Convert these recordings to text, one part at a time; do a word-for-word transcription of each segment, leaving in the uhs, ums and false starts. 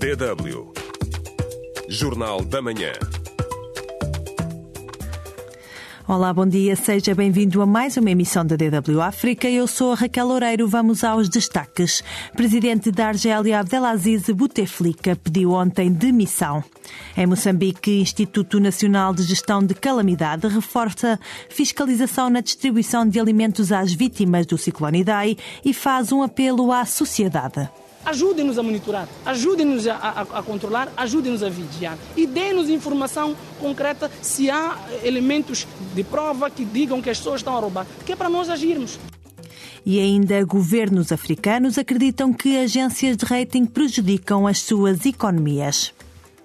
D W. Jornal da Manhã. Olá, bom dia. Seja bem-vindo a mais uma emissão da D W África. Eu sou a Raquel Loureiro. Vamos aos destaques. Presidente da Argélia, Abdelaziz Bouteflika, pediu ontem demissão. Em Moçambique, Instituto Nacional de Gestão de Calamidade reforça fiscalização na distribuição de alimentos às vítimas do ciclone Idai e faz um apelo à sociedade. Ajudem-nos a monitorar, ajudem-nos a, a, a controlar, ajudem-nos a vigiar e dê-nos informação concreta se há elementos de prova que digam que as pessoas estão a roubar, que é para nós agirmos. E ainda governos africanos acreditam que agências de rating prejudicam as suas economias.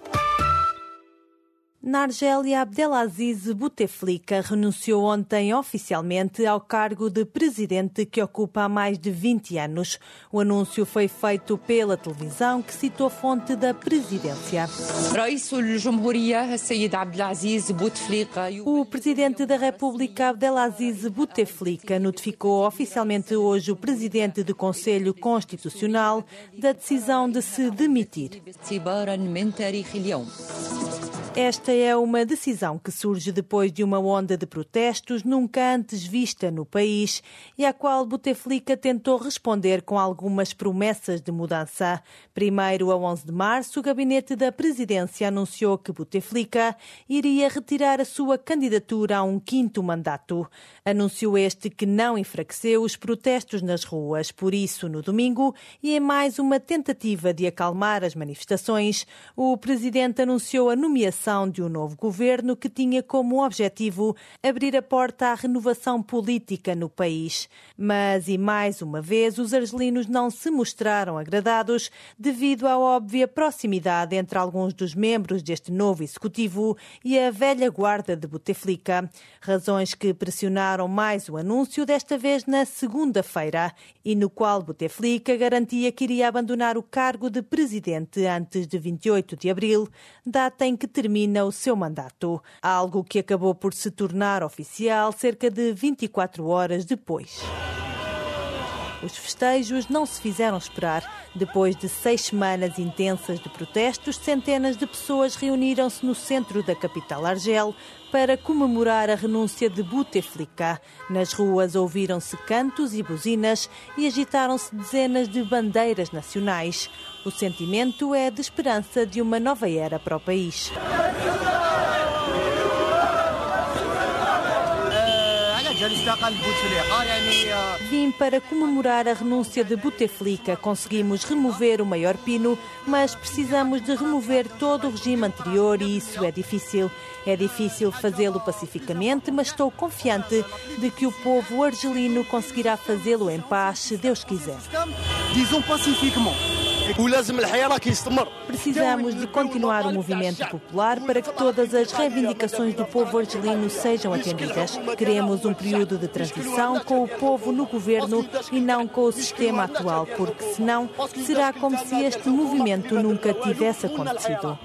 Na Argélia, Abdelaziz Bouteflika renunciou ontem oficialmente ao cargo de presidente que ocupa há mais de vinte anos. O anúncio foi feito pela televisão, que citou fonte da presidência. O presidente da República, Abdelaziz Bouteflika, notificou oficialmente hoje o presidente do Conselho Constitucional da decisão de se demitir. Esta é uma decisão que surge depois de uma onda de protestos nunca antes vista no país e à qual Bouteflika tentou responder com algumas promessas de mudança. Primeiro, a onze de março, o gabinete da presidência anunciou que Bouteflika iria retirar a sua candidatura a um quinto mandato. Anunciou este que não enfraqueceu os protestos nas ruas. Por isso, no domingo, e em mais uma tentativa de acalmar as manifestações, o presidente anunciou a nomeação de um novo governo que tinha como objetivo abrir a porta à renovação política no país. Mas, e mais uma vez, os argelinos não se mostraram agradados devido à óbvia proximidade entre alguns dos membros deste novo executivo e a velha guarda de Bouteflika. Razões que pressionaram mais o anúncio, desta vez na segunda-feira, e no qual Bouteflika garantia que iria abandonar o cargo de presidente antes de vinte e oito de abril, data em que termina o seu mandato, algo que acabou por se tornar oficial cerca de vinte e quatro horas depois. Os festejos não se fizeram esperar. Depois de seis semanas intensas de protestos, centenas de pessoas reuniram-se no centro da capital Argel para comemorar a renúncia de Bouteflika. Nas ruas ouviram-se cantos e buzinas e agitaram-se dezenas de bandeiras nacionais. O sentimento é de esperança de uma nova era para o país. Vim para comemorar a renúncia de Bouteflika. Conseguimos remover o maior pino, mas precisamos de remover todo o regime anterior e isso é difícil. É difícil fazê-lo pacificamente, mas estou confiante de que o povo argelino conseguirá fazê-lo em paz, se Deus quiser. Precisamos de continuar o movimento popular para que todas as reivindicações do povo argelino sejam atendidas. Queremos um período de transição com o povo no governo e não com o sistema atual, porque senão será como se este movimento nunca tivesse acontecido.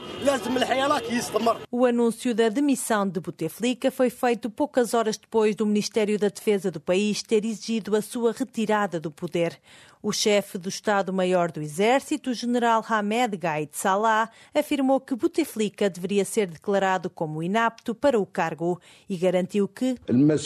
O anúncio da demissão de Bouteflika foi feito poucas horas depois do Ministério da Defesa do país ter exigido a sua retirada do poder. O chefe do Estado-Maior do Exército, o general Hamed Gaid Salah, afirmou que Bouteflika deveria ser declarado como inapto para o cargo e garantiu que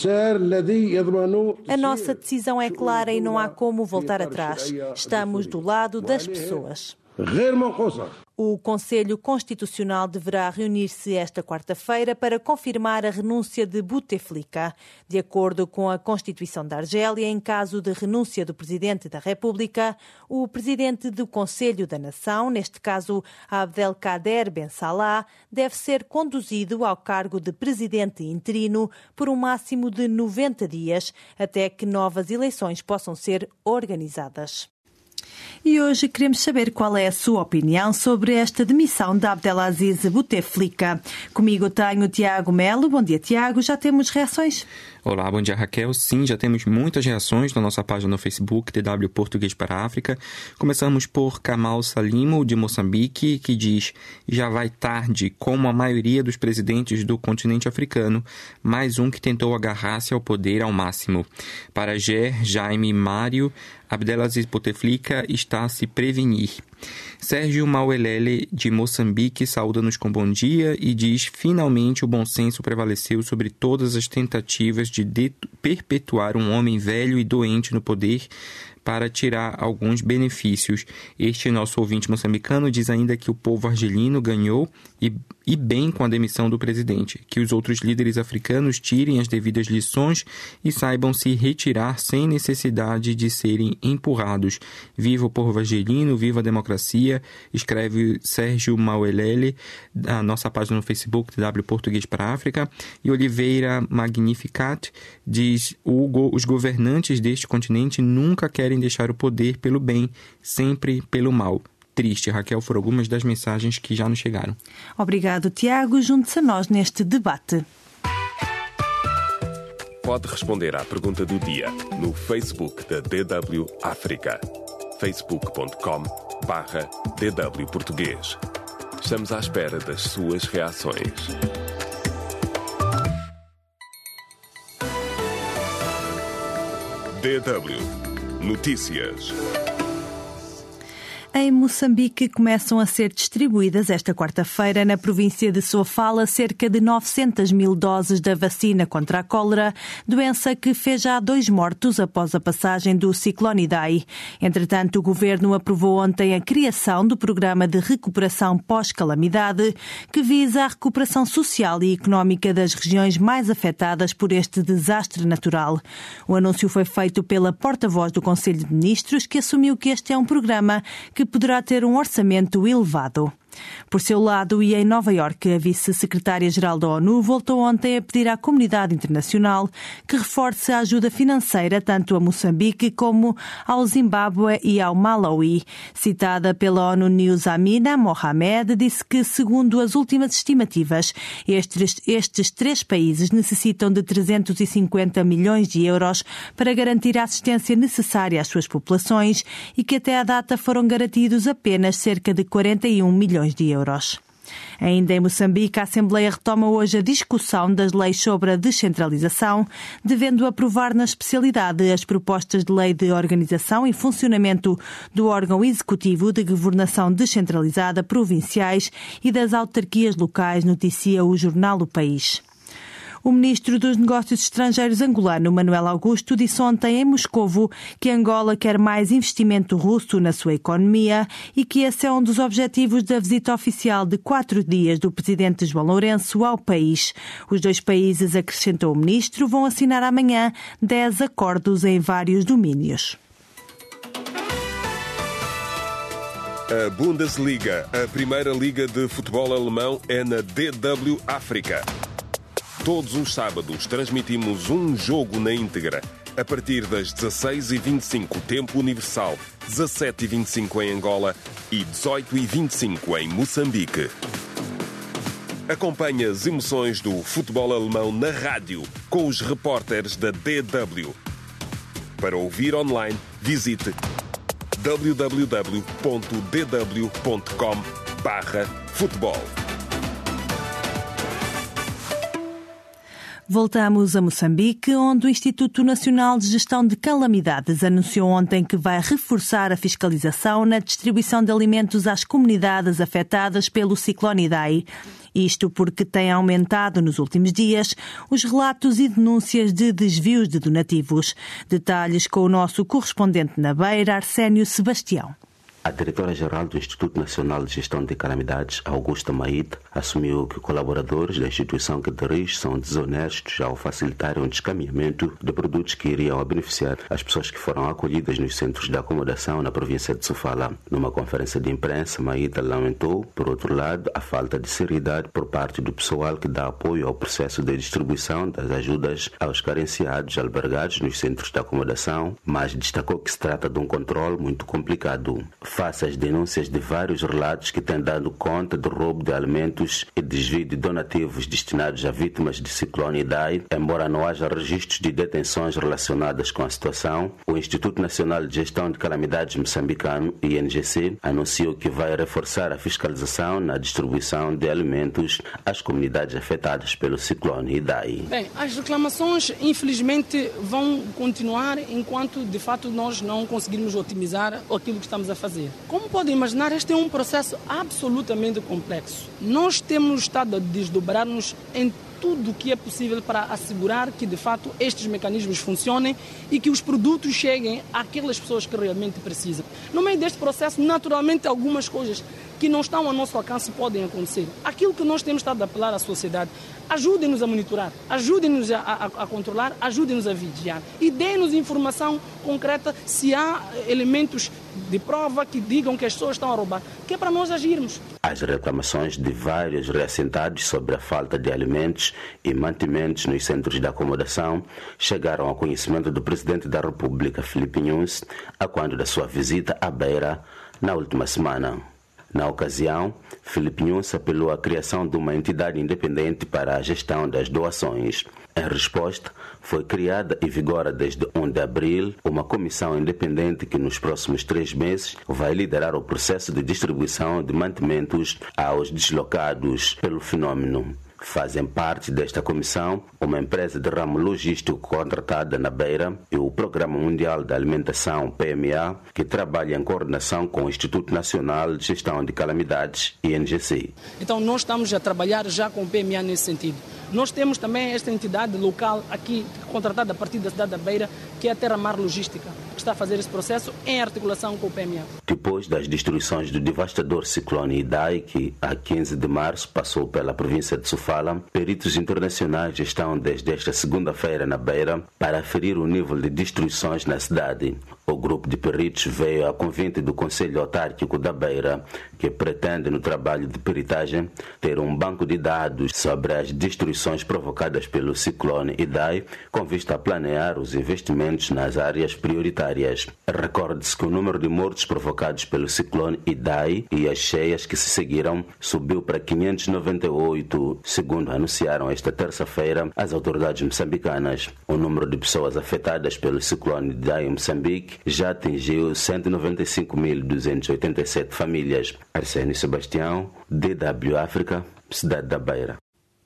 a nossa decisão é clara e não há como voltar atrás. Estamos do lado das pessoas. O Conselho Constitucional deverá reunir-se esta quarta-feira para confirmar a renúncia de Bouteflika. De acordo com a Constituição da Argélia, em caso de renúncia do Presidente da República, o Presidente do Conselho da Nação, neste caso Abdelkader Ben Salah, deve ser conduzido ao cargo de Presidente interino por um máximo de noventa dias, até que novas eleições possam ser organizadas. E hoje queremos saber qual é a sua opinião sobre esta demissão de Abdelaziz Bouteflika. Comigo tenho o Tiago Melo. Bom dia, Tiago. Já temos reações? Olá, bom dia, Raquel. Sim, já temos muitas reações na nossa página no Facebook, D W Português para a África. Começamos por Kamal Salimo, de Moçambique, que diz: já vai tarde, como a maioria dos presidentes do continente africano, mais um que tentou agarrar-se ao poder ao máximo. Para Ger, Jaime Mário, Abdelaziz Bouteflika está a se prevenir. Sérgio Mauelele, de Moçambique, saúda-nos com bom dia e diz: finalmente o bom senso prevaleceu sobre todas as tentativas de, de perpetuar um homem velho e doente no poder para tirar alguns benefícios. Este nosso ouvinte moçambicano diz ainda que o povo argelino ganhou e, e bem com a demissão do presidente, que os outros líderes africanos tirem as devidas lições e saibam se retirar sem necessidade de serem empurrados. Viva o povo argelino, viva a democracia, escreve Sérgio Mauelele, a nossa página no Facebook, T W Português para a África. E Oliveira Magnificat diz: Hugo, os governantes deste continente nunca querem deixar o poder pelo bem, sempre pelo mal. Triste, Raquel, foram algumas das mensagens que já nos chegaram. Obrigado, Tiago. Junte-se a nós neste debate. Pode responder à pergunta do dia no Facebook da D W África. facebook ponto com barra D W Português. Estamos à espera das suas reações. D W Notícias. Em Moçambique começam a ser distribuídas esta quarta-feira na província de Sofala cerca de novecentas mil doses da vacina contra a cólera, doença que fez já dois mortos após a passagem do ciclone Idai. Entretanto, o governo aprovou ontem a criação do programa de recuperação pós-calamidade, que visa a recuperação social e económica das regiões mais afetadas por este desastre natural. O anúncio foi feito pela porta-voz do Conselho de Ministros, que assumiu que este é um programa que poderá ter um orçamento elevado. Por seu lado, e em Nova Iorque, a vice-secretária-geral da ONU voltou ontem a pedir à comunidade internacional que reforce a ajuda financeira tanto a Moçambique como ao Zimbábue e ao Malawi. Citada pela ONU News, Amina Mohamed disse que, segundo as últimas estimativas, estes, estes três países necessitam de trezentos e cinquenta milhões de euros para garantir a assistência necessária às suas populações e que até à data foram garantidos apenas cerca de quarenta e um milhões de euros. Ainda em Moçambique, a Assembleia retoma hoje a discussão das leis sobre a descentralização, devendo aprovar na especialidade as propostas de lei de organização e funcionamento do órgão executivo de governação descentralizada provinciais e das autarquias locais, noticia o jornal O País. O ministro dos Negócios Estrangeiros angolano, Manuel Augusto, disse ontem em Moscovo que Angola quer mais investimento russo na sua economia e que esse é um dos objetivos da visita oficial de quatro dias do presidente João Lourenço ao país. Os dois países, acrescentou o ministro, vão assinar amanhã dez acordos em vários domínios. A Bundesliga, a primeira liga de futebol alemão, é na D W África. Todos os sábados transmitimos um jogo na íntegra, a partir das dezasseis e vinte e cinco, tempo universal, dezassete e vinte e cinco em Angola e dezoito e vinte e cinco em Moçambique. Acompanhe as emoções do futebol alemão na rádio, com os repórteres da D W. Para ouvir online, visite w w w ponto d w ponto com barra futebol. Voltamos a Moçambique, onde o Instituto Nacional de Gestão de Calamidades anunciou ontem que vai reforçar a fiscalização na distribuição de alimentos às comunidades afetadas pelo ciclone Idai. Isto porque tem aumentado nos últimos dias os relatos e denúncias de desvios de donativos. Detalhes com o nosso correspondente na Beira, Arsénio Sebastião. A diretora-geral do Instituto Nacional de Gestão de Calamidades, Augusta Maíte, assumiu que colaboradores da instituição que dirige são desonestos ao facilitarem o descaminhamento de produtos que iriam beneficiar as pessoas que foram acolhidas nos centros de acomodação na província de Sofala. Numa conferência de imprensa, Maíte lamentou, por outro lado, a falta de seriedade por parte do pessoal que dá apoio ao processo de distribuição das ajudas aos carenciados albergados nos centros de acomodação, mas destacou que se trata de um controle muito complicado. Face às denúncias de vários relatos que têm dado conta do roubo de alimentos e desvio de donativos destinados a vítimas de ciclone Idai, embora não haja registros de detenções relacionadas com a situação, o Instituto Nacional de Gestão de Calamidades moçambicano, I N G C, anunciou que vai reforçar a fiscalização na distribuição de alimentos às comunidades afetadas pelo ciclone Idai. Bem, as reclamações, infelizmente, vão continuar enquanto, de fato, nós não conseguirmos otimizar aquilo que estamos a fazer. fazer. Como podem imaginar, este é um processo absolutamente complexo. Nós temos estado a desdobrar-nos em tudo o que é possível para assegurar que, de fato, estes mecanismos funcionem e que os produtos cheguem àquelas pessoas que realmente precisam. No meio deste processo, naturalmente, algumas coisas que não estão ao nosso alcance podem acontecer. Aquilo que nós temos estado a apelar à sociedade, ajudem-nos a monitorar, ajudem-nos a, a, a controlar, ajudem-nos a vigiar e deem-nos informação concreta se há elementos de prova que digam que as pessoas estão a roubar, que é para nós agirmos. As reclamações de vários reassentados sobre a falta de alimentos e mantimentos nos centros de acomodação chegaram ao conhecimento do Presidente da República, Filipe Nunes, a quando da sua visita à Beira na última semana. Na ocasião, Filipe Nunes apelou à criação de uma entidade independente para a gestão das doações. Em resposta, foi criada e vigora desde primeiro de abril uma comissão independente que nos próximos três meses vai liderar o processo de distribuição de mantimentos aos deslocados pelo fenômeno. Fazem parte desta comissão uma empresa de ramo logístico contratada na Beira e o Programa Mundial da Alimentação, P M A, que trabalha em coordenação com o Instituto Nacional de Gestão de Calamidades, I N G C. Então nós estamos a trabalhar já com o P M A nesse sentido. Nós temos também esta entidade local aqui, contratada a partir da cidade da Beira, que é a Terra Mar Logística, que está a fazer esse processo em articulação com o P M A. Depois das destruições do devastador ciclone Idai, que a quinze de março passou pela província de Sofala, peritos internacionais estão desde esta segunda-feira na Beira para aferir o nível de destruições na cidade. O grupo de peritos veio a convite do Conselho Autárquico da Beira, que pretende, no trabalho de peritagem, ter um banco de dados sobre as destruições provocadas pelo ciclone Idai, com vista a planear os investimentos nas áreas prioritárias. Recorde-se que o número de mortos provocados pelo ciclone Idai e as cheias que se seguiram subiu para quinhentos e noventa e oito, segundo anunciaram esta terça-feira as autoridades moçambicanas. O número de pessoas afetadas pelo ciclone Idai em Moçambique já atingiu cento e noventa e cinco mil duzentas e oitenta e sete famílias. Arsénio Sebastião, D W África, Cidade da Beira.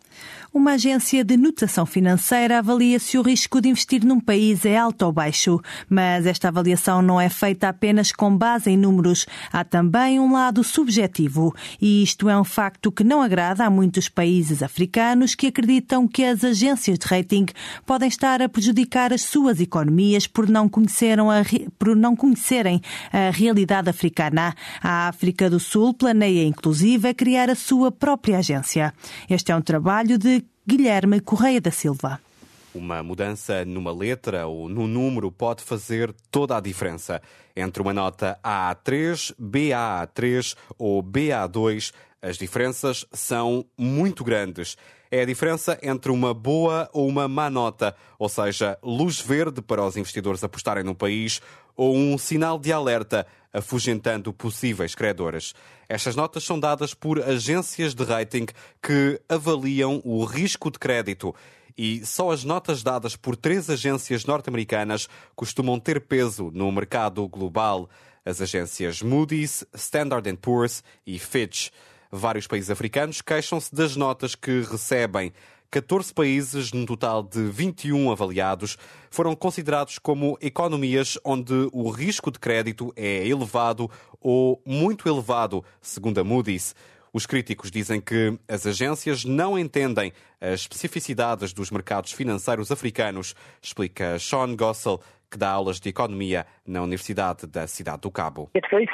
Uma agência de notação financeira avalia se o risco de investir num país é alto ou baixo. Mas esta avaliação não é feita apenas com base em números. Há também um lado subjetivo. E isto é um facto que não agrada a muitos países africanos que acreditam que as agências de rating podem estar a prejudicar as suas economias por não, a, por não conhecerem a realidade africana. A África do Sul planeia, inclusive, a criar a sua própria agência. Este é um trabalho de Guilherme Correia da Silva. Uma mudança numa letra ou no número pode fazer toda a diferença. Entre uma nota A A três, B A A três ou B A dois, as diferenças são muito grandes. É a diferença entre uma boa ou uma má nota, ou seja, luz verde para os investidores apostarem no país ou um sinal de alerta afugentando possíveis credores. Estas notas são dadas por agências de rating que avaliam o risco de crédito e só as notas dadas por três agências norte-americanas costumam ter peso no mercado global. As agências Moody's, Standard and Poor's e Fitch. Vários países africanos queixam-se das notas que recebem. catorze países, num total de vinte e um avaliados, foram considerados como economias onde o risco de crédito é elevado ou muito elevado, segundo a Moody's. Os críticos dizem que as agências não entendem as especificidades dos mercados financeiros africanos, explica Sean Gossel, que dá aulas de economia na Universidade da Cidade do Cabo.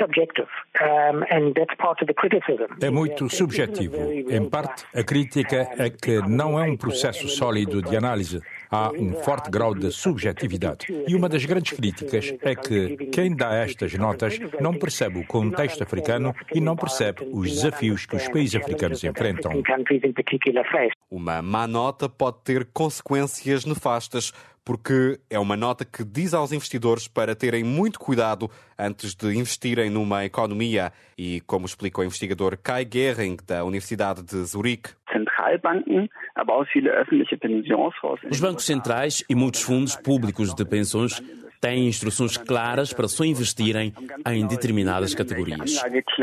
É muito subjetivo. Em parte, a crítica é que não é um processo sólido de análise. Há um forte grau de subjetividade. E uma das grandes críticas é que quem dá estas notas não percebe o contexto africano e não percebe os desafios que os países africanos enfrentam. Uma má nota pode ter consequências nefastas, porque é uma nota que diz aos investidores para terem muito cuidado antes de investirem numa economia. E, como explica o investigador Kai Gehring, da Universidade de Zurique, os bancos centrais e muitos fundos públicos de pensões têm instruções claras para só investirem em determinadas categorias.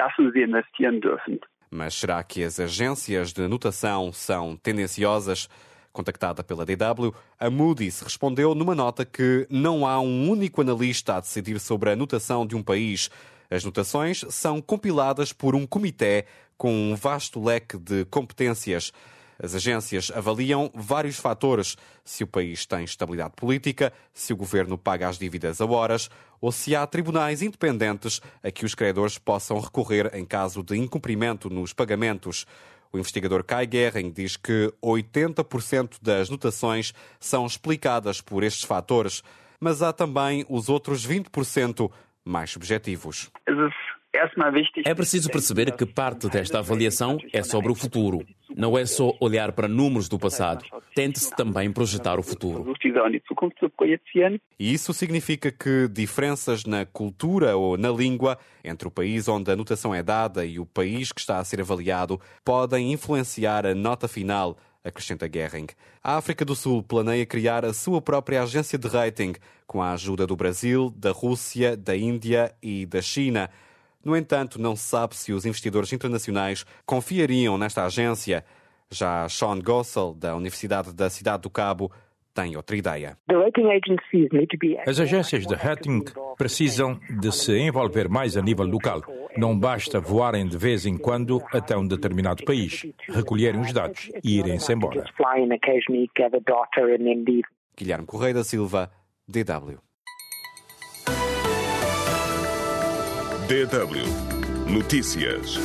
Mas será que as agências de notação são tendenciosas? Contactada pela D W, a Moody's respondeu numa nota que não há um único analista a decidir sobre a notação de um país. As notações são compiladas por um comitê com um vasto leque de competências. As agências avaliam vários fatores: se o país tem estabilidade política, se o governo paga as dívidas a horas ou se há tribunais independentes a que os credores possam recorrer em caso de incumprimento nos pagamentos. O investigador Kai Gehring diz que oitenta por cento das notações são explicadas por estes fatores, mas há também os outros vinte por cento mais subjetivos. É preciso perceber que parte desta avaliação é sobre o futuro. Não é só olhar para números do passado. Tente-se também projetar o futuro. E isso significa que diferenças na cultura ou na língua entre o país onde a notação é dada e o país que está a ser avaliado podem influenciar a nota final, acrescenta Gehring. A África do Sul planeia criar a sua própria agência de rating, com a ajuda do Brasil, da Rússia, da Índia e da China. No entanto, não se sabe se os investidores internacionais confiariam nesta agência. Já Sean Gossel, da Universidade da Cidade do Cabo, tem outra ideia. As agências de rating precisam de se envolver mais a nível local. Não basta voarem de vez em quando até um determinado país, recolherem os dados e irem-se embora. Guilherme Correia da Silva, D W. D W Notícias.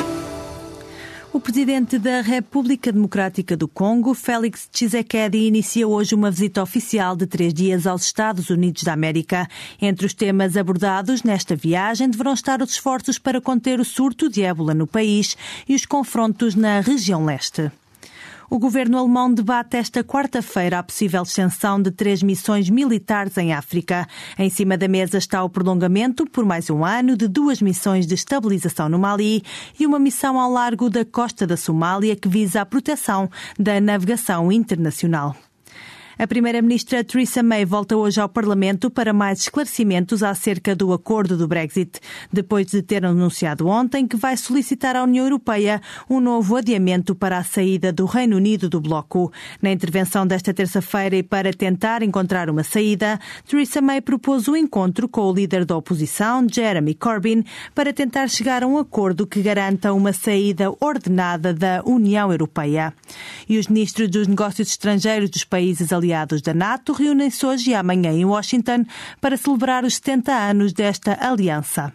O presidente da República Democrática do Congo, Félix Tshisekedi, inicia hoje uma visita oficial de três dias aos Estados Unidos da América. Entre os temas abordados nesta viagem deverão estar os esforços para conter o surto de ébola no país e os confrontos na região leste. O governo alemão debate esta quarta-feira a possível extensão de três missões militares em África. Em cima da mesa está o prolongamento por mais um ano de duas missões de estabilização no Mali e uma missão ao largo da costa da Somália que visa a proteção da navegação internacional. A primeira-ministra Theresa May volta hoje ao Parlamento para mais esclarecimentos acerca do acordo do Brexit, depois de ter anunciado ontem que vai solicitar à União Europeia um novo adiamento para a saída do Reino Unido do bloco. Na intervenção desta terça-feira e para tentar encontrar uma saída, Theresa May propôs um encontro com o líder da oposição, Jeremy Corbyn, para tentar chegar a um acordo que garanta uma saída ordenada da União Europeia. E os ministros dos negócios estrangeiros dos países aliados aliados da NATO reúnem-se hoje e amanhã em Washington para celebrar os setenta anos desta aliança.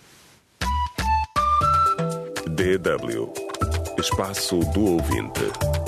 D W Espaço do Ouvinte.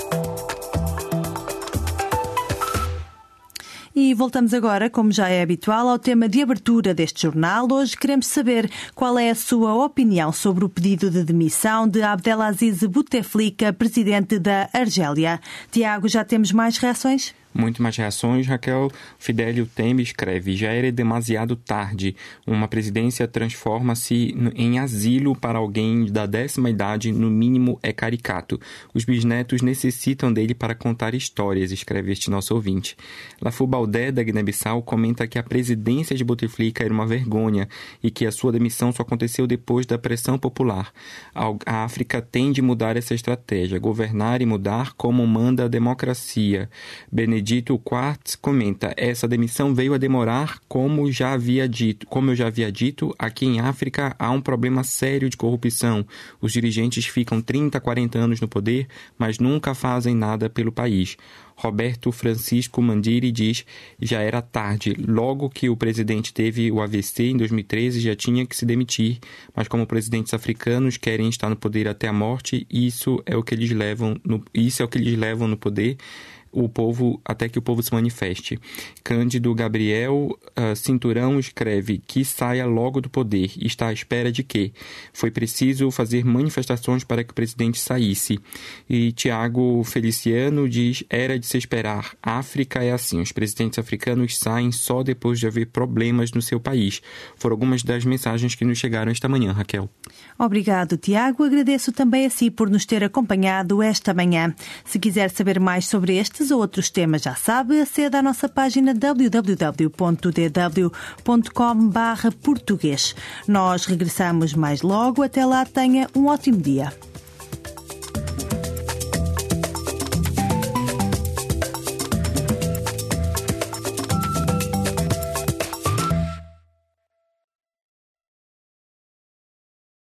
E voltamos agora, como já é habitual, ao tema de abertura deste jornal. Hoje queremos saber qual é a sua opinião sobre o pedido de demissão de Abdelaziz Bouteflika, presidente da Argélia. Tiago, já temos mais reações? Muito mais reações. Raquel Fidelio Tembe escreve: já era demasiado tarde. Uma presidência transforma-se em asilo para alguém da décima idade, no mínimo é caricato. Os bisnetos necessitam dele para contar histórias, escreve este nosso ouvinte. Lafu Baldé, da Guiné-Bissau, comenta que a presidência de Bouteflika era uma vergonha e que a sua demissão só aconteceu depois da pressão popular. A África tem de mudar essa estratégia, governar e mudar como manda a democracia. Benedito Benedito Quartz comenta: essa demissão veio a demorar, como já havia dito, como eu já havia dito, aqui em África há um problema sério de corrupção. Os dirigentes ficam trinta, quarenta anos no poder, mas nunca fazem nada pelo país. Roberto Francisco Mandiri diz: já era tarde. Logo que o presidente teve o A V C em dois mil e treze, já tinha que se demitir. Mas como presidentes africanos querem estar no poder até a morte, isso é o que eles levam no, isso é o que eles levam no poder. O povo, até que o povo se manifeste. Cândido Gabriel uh, Cinturão escreve: que saia logo do poder. Está à espera de quê? Foi preciso fazer manifestações para que o presidente saísse. E Tiago Feliciano diz: era de se esperar. A África é assim. Os presidentes africanos saem só depois de haver problemas no seu país. Foram algumas das mensagens que nos chegaram esta manhã, Raquel. Obrigado, Tiago. Agradeço também a si por nos ter acompanhado esta manhã. Se quiser saber mais sobre estes ou outros temas, já sabe, aceda à nossa página w w w ponto d w ponto com barra português. Nós regressamos mais logo. Até lá, tenha um ótimo dia.